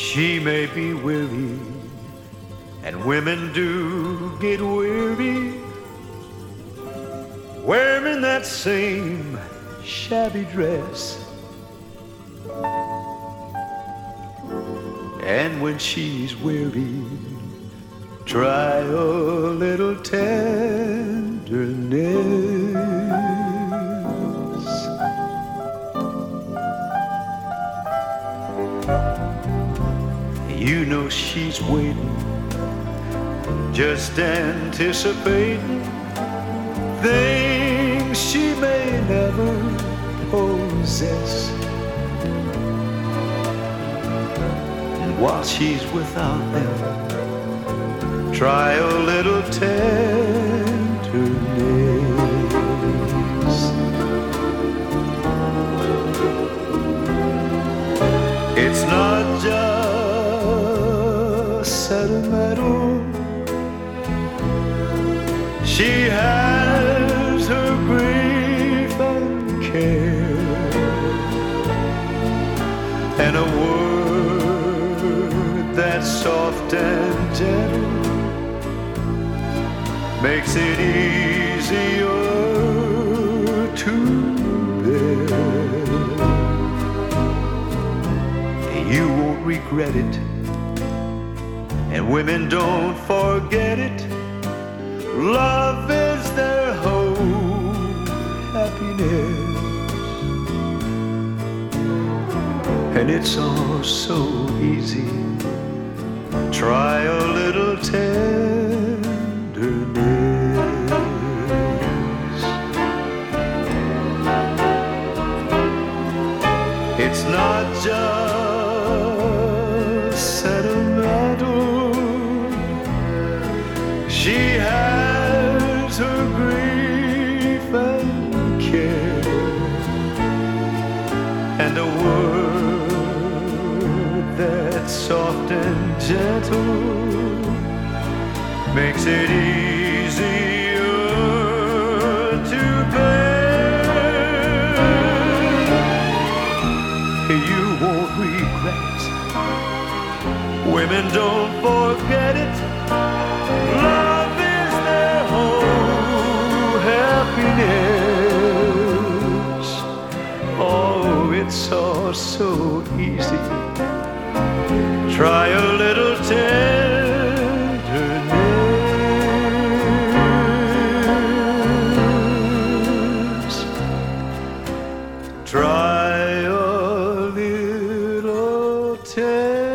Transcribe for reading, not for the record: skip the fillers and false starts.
She may be weary, and women do get weary, wearing that same shabby dress. And when she's weary, try a little tenderness. You know she's waiting, just anticipating things she may never possess. And while she's without them, try a little tenderness. It's not just sentimental. She has her grief and care, and a word that's soft and gentle makes it easier to bear. You won't regret it, and women don't forget it. Love is their whole happiness, and it's all so easy. Try a little tenderness. It's not just sentimental. She has her grief and care, and a word that's soft and gentle makes it easier to bear. You won't regret it. Women don't forget it. Love is their whole happiness. Oh, it's all so easy. Try a little tenderness. Try a little tenderness.